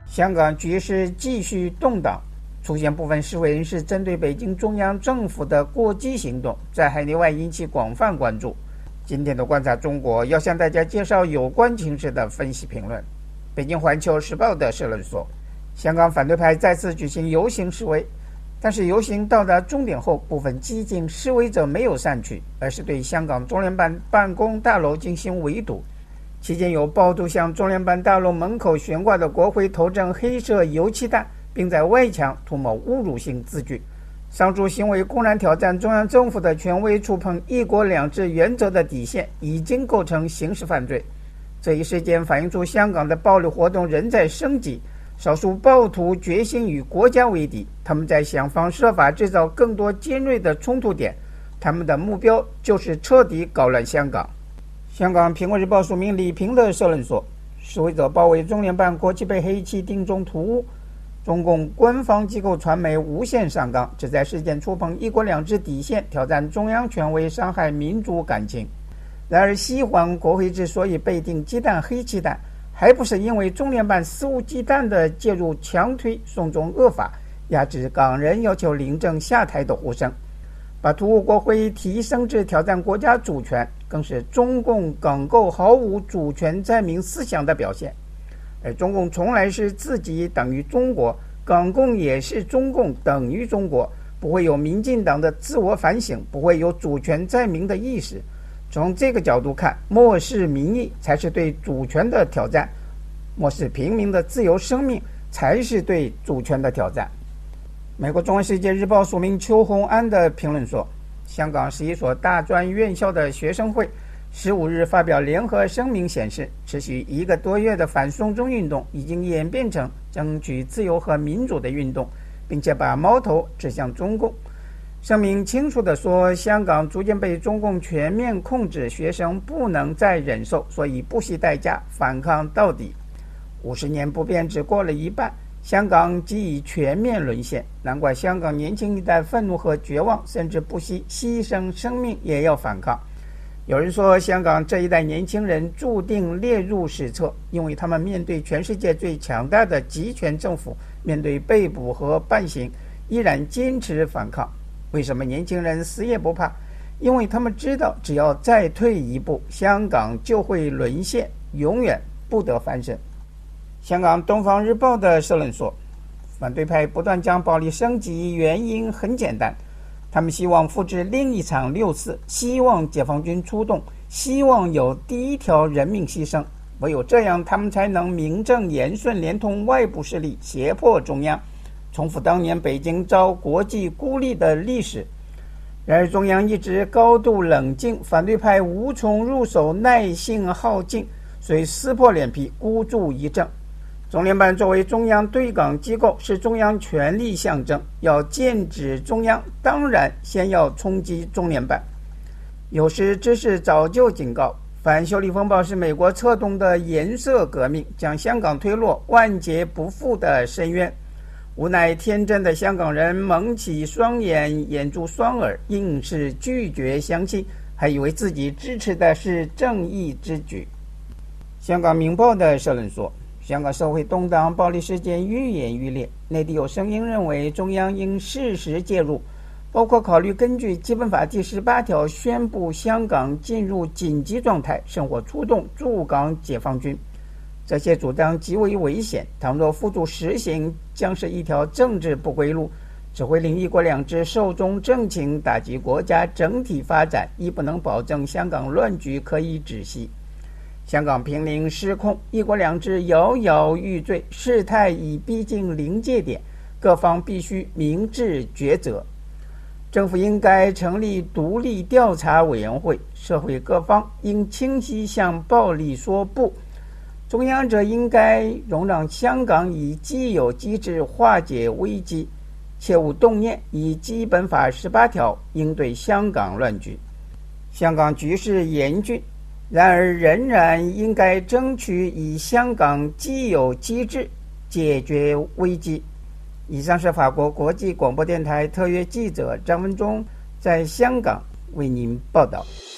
香港局势继续动荡，出现部分示威人士针对北京中央政府的过激行动，在海内外引起广泛关注。今天的观察中国要向大家介绍有关情势的分析评论。北京环球时报的社论说，香港反对派再次举行游行示威，但是游行到达终点后，部分激进示威者没有散去，而是对香港中联办办公大楼进行围堵。期间有暴徒向中联办大楼门口悬挂的国徽投掷黑色油漆弹，并在外墙涂抹侮辱性字句。上述行为公然挑战中央政府的权威，触碰一国两制原则的底线，已经构成刑事犯罪。这一事件反映出香港的暴力活动仍在升级，少数暴徒决心与国家为敌，他们在想方设法制造更多尖锐的冲突点，他们的目标就是彻底搞乱香港。香港苹果日报署名李平的社论说，示威者包围中联办，国旗被黑漆钉中突兀，中共官方机构传媒无限上纲，旨在事件触碰一国两制底线，挑战中央权威，伤害民族感情。然而西环国徽之所以被定鸡蛋黑漆弹，还不是因为中联办肆无忌惮地介入，强推送中恶法，压制港人要求领政下台的呼声，把突兀国徽提升至挑战国家主权，更是中共梗构毫无主权在民思想的表现。而中共从来是自己等于中国，港共也是中共等于中国，不会有民进党的自我反省，不会有主权在民的意识。从这个角度看，漠视民意才是对主权的挑战，漠视平民的自由生命才是对主权的挑战。美国中文世界日报署名邱宏安的评论说，香港是一所大专院校的学生会15日发表联合声明，显示持续1个多月的反送中运动已经演变成争取自由和民主的运动，并且把矛头指向中共。声明清楚地说，香港逐渐被中共全面控制，学生不能再忍受，所以不惜代价反抗到底。50年不变只过了一半，香港即已全面沦陷，难怪香港年轻一代愤怒和绝望，甚至不惜牺牲生命也要反抗。有人说，香港这一代年轻人注定列入史册，因为他们面对全世界最强大的集权政府，面对被捕和判刑，依然坚持反抗。为什么年轻人死也不怕？因为他们知道，只要再退一步，香港就会沦陷，永远不得翻身。香港东方日报的社论说，反对派不断将暴力升级，原因很简单，他们希望复制另一场6·4，希望解放军出动，希望有第一条人命牺牲，唯有这样他们才能名正言顺连同外部势力胁迫中央，重复当年北京遭国际孤立的历史。然而中央一直高度冷静，反对派无从入手，耐性耗尽，遂撕破脸皮孤注一掷。中联办作为中央对港机构，是中央权力象征，要剑指中央，当然先要冲击中联办。有识之士早就警告，反修例风暴是美国策动的颜色革命，将香港推落万劫不复的深渊。无奈天真的香港人蒙起双眼，掩住双耳，硬是拒绝相信，还以为自己支持的是正义之举。香港明报的社论说，香港社会动荡，暴力事件愈演愈烈，内地有声音认为中央应适时介入，包括考虑根据基本法第18条宣布香港进入紧急状态，甚或出动驻港解放军。这些主张极为危险，倘若付诸实行，将是一条政治不归路，只会令一国两制寿终正寝，打击国家整体发展，亦不能保证香港乱局可以止息。香港濒临失控，一国两制摇摇欲坠，事态已逼近临界点，各方必须明智抉择。政府应该成立独立调查委员会，社会各方应清晰向暴力说不，中央则应该容让香港以既有机制化解危机，切勿动念以基本法18条应对香港乱局。香港局势严峻，然而仍然应该争取以香港既有机制解决危机。以上是法国国际广播电台特约记者张文忠在香港为您报道。